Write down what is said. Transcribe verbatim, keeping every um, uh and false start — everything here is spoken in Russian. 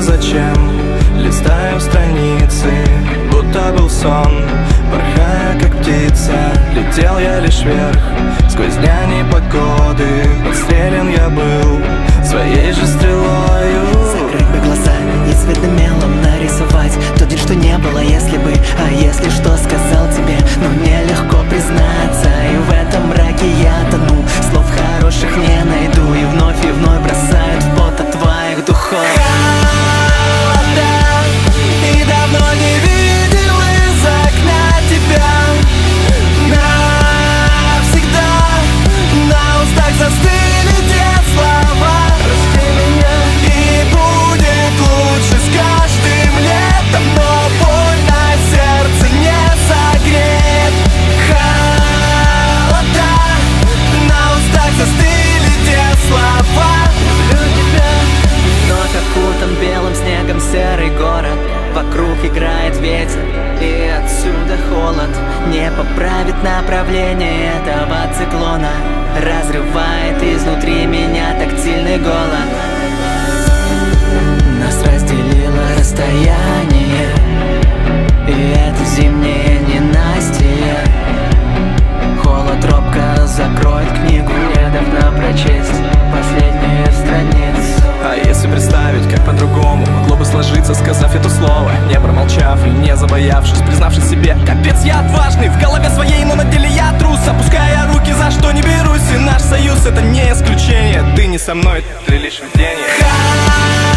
зачем листаю страницы, будто был сон. Порхая как птица, летел я лишь вверх. Сквозь дня непогоды подстрелен я был своей же стрелою. Закрыть бы глаза и цветным мелом нарисовать тот день, что не было, если бы. А если что сказал тебе, но мне легко признаться. И в этом мраке я тону, слов хороших не найду. И вновь и вновь бросают в пот от твоих духов. И давно не видел из окна тебя. Навсегда на устах застыли те слова. Прости меня. И будет лучше с каждым летом, но боль на сердце не согреет. Холода, на устах застыли те слова. Люблю тебя. Вновь окутан белым снегом серый город. Вокруг играет ветер, и отсюда холод. Не поправит направление этого циклона. Разрывает изнутри меня тактильный голод. Нас разделило расстояние, и это зимнее ненастье. Холод робко закроет книгу, не дав нам прочесть последние страницы. А если представить, как по-другому могло бы сложиться, сказав это слово, не промолчав и не забоявшись, признавшись себе: капец, я отважный в голове своей, но на деле я трус. Опуская руки, за что не берусь. И наш союз — это не исключение. Ты не со мной, ты лишь видение.